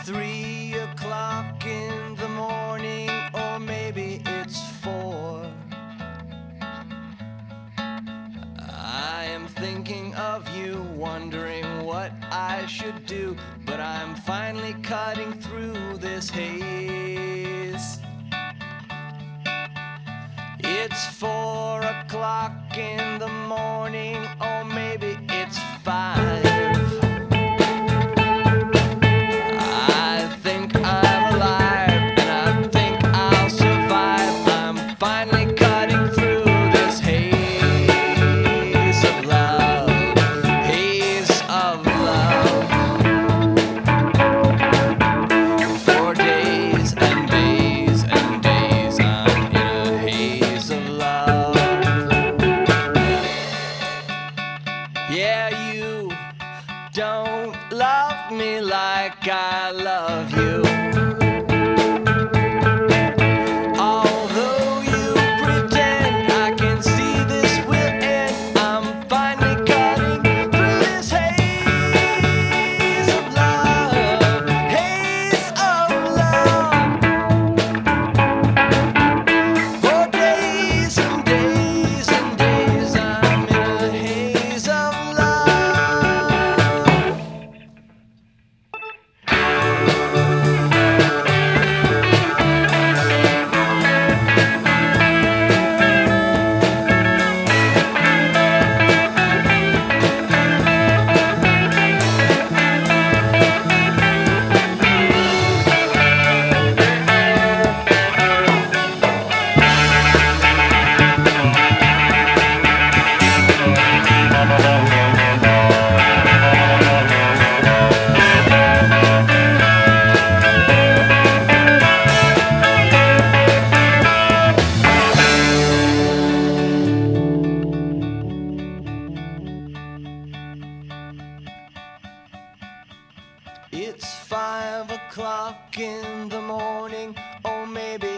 3 o'clock in the morning, or maybe it's 4. I am thinking of you, wondering what I should do, but I'm finally cutting through this haze. It's 4 o'clock in the morning, or maybe it's 5. I think I'm alive, and I think I'll survive. I'm finally cutting through this haze of love, haze of love. For days and days and days, I'm in a haze of love. Yeah, you don't love me like I love you. Although you pretend, I can see this will end. I'm finally cutting through this haze of love, haze of love. For days and days and days, I'm in a haze of love. It's 5 o'clock in the morning, or maybe